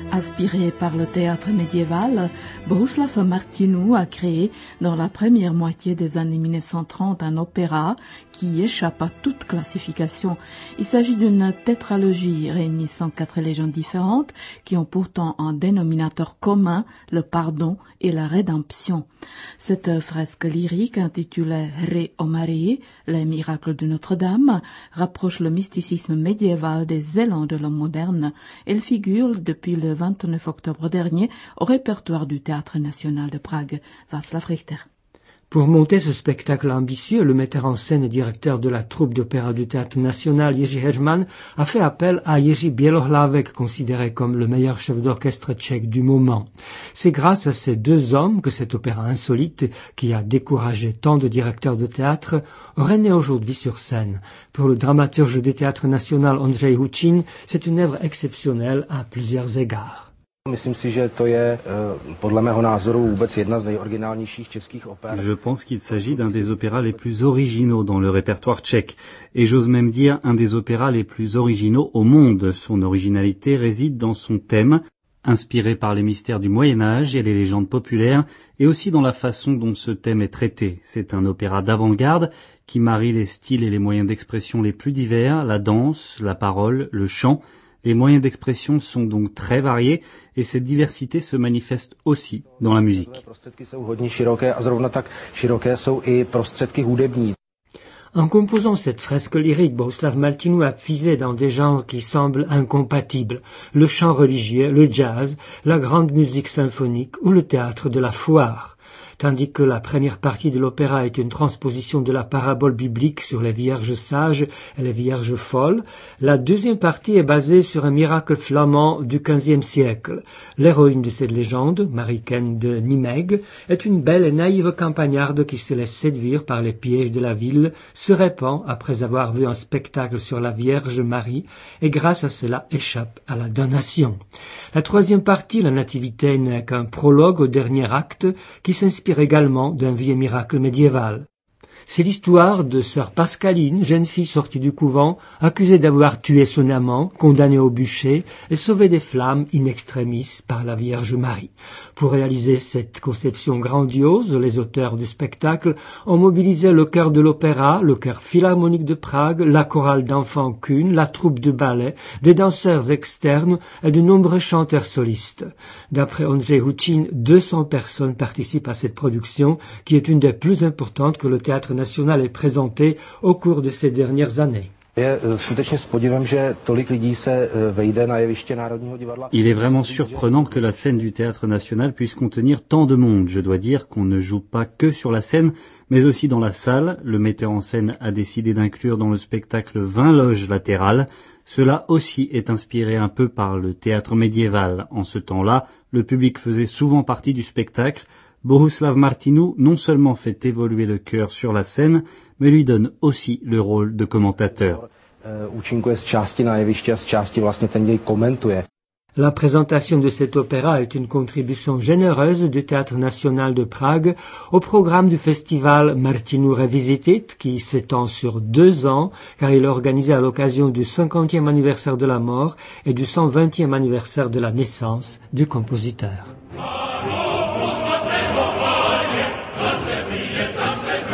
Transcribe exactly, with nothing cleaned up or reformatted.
Inspiré par le théâtre médiéval, Bohuslav Martinů a créé dans la première moitié des années mille neuf cent trente un opéra qui échappe à toute classification. Il s'agit d'une tétralogie réunissant quatre légendes différentes qui ont pourtant un dénominateur commun, le pardon et la rédemption. Cette fresque lyrique intitulée Hry o Marii, les miracles de Notre-Dame, rapproche le mysticisme médiéval des élans de l'homme moderne. Elle figure depuis le vingt-neuf octobre dernier au répertoire du Théâtre national de Prague. Václav Richter. Pour monter ce spectacle ambitieux, le metteur en scène et directeur de la troupe d'opéra du Théâtre national, Jiří Heřman, a fait appel à Jiří Bělohlavek, considéré comme le meilleur chef d'orchestre tchèque du moment. C'est grâce à ces deux hommes que cet opéra insolite, qui a découragé tant de directeurs de théâtre, aurait né aujourd'hui sur scène. Pour le dramaturge du Théâtre national Ondřej Hučin, c'est une œuvre exceptionnelle à plusieurs égards. Myslím si, že to je podle mého názoru vůbec jedna z nejoriginálnějších českých opér. Je pense qu'il s'agit d'un des opéras les plus originaux dans le répertoire tchèque, et j'ose même dire un des opéras les plus originaux au monde. Son originalité réside dans son thème, inspiré par les mystères du Moyen-Âge et les légendes populaires, et aussi dans la façon dont ce thème est traité. C'est un opéra d'avant-garde qui marie les styles et les moyens d'expression les plus divers, la danse, la parole, le chant. Les moyens d'expression sont donc très variés et cette diversité se manifeste aussi dans la musique. En composant cette fresque lyrique, Bohuslav Martinů a puisé dans des genres qui semblent incompatibles, le chant religieux, le jazz, la grande musique symphonique ou le théâtre de la foire. Tandis que la première partie de l'opéra est une transposition de la parabole biblique sur les vierges sages et les vierges folles, la deuxième partie est basée sur un miracle flamand du quinzième siècle. L'héroïne de cette légende, Mariken de Nimègue, est une belle et naïve campagnarde qui se laisse séduire par les pièges de la ville, se répand après avoir vu un spectacle sur la Vierge Marie et grâce à cela échappe à la damnation. La troisième partie, la Nativité, n'est qu'un prologue au dernier acte qui s'inspire également d'un vieux miracle médiéval. C'est l'histoire de sœur Pascaline, jeune fille sortie du couvent, accusée d'avoir tué son amant, condamnée au bûcher et sauvée des flammes in extremis par la Vierge Marie. Pour réaliser cette conception grandiose, les auteurs du spectacle ont mobilisé le chœur de l'opéra, le chœur philharmonique de Prague, la chorale d'enfants Kuhn, la troupe de ballet, des danseurs externes et de nombreux chanteurs solistes. D'après Ondřej Hučin, deux cents personnes participent à cette production, qui est une des plus importantes que le Théâtre national ait présentée au cours de ces dernières années. Il est vraiment surprenant que la scène du Théâtre national puisse contenir tant de monde. Je dois dire qu'on ne joue pas que sur la scène, mais aussi dans la salle. Le metteur en scène a décidé d'inclure dans le spectacle vingt loges latérales. Cela aussi est inspiré un peu par le théâtre médiéval. En ce temps-là, le public faisait souvent partie du spectacle. Bohuslav Martinů non seulement fait évoluer le chœur sur la scène, mais lui donne aussi le rôle de commentateur. La présentation de cet opéra est une contribution généreuse du Théâtre national de Prague au programme du festival Martinů Revisited qui s'étend sur deux ans car il est organisé à l'occasion du cinquantième anniversaire de la mort et du cent vingtième anniversaire de la naissance du compositeur.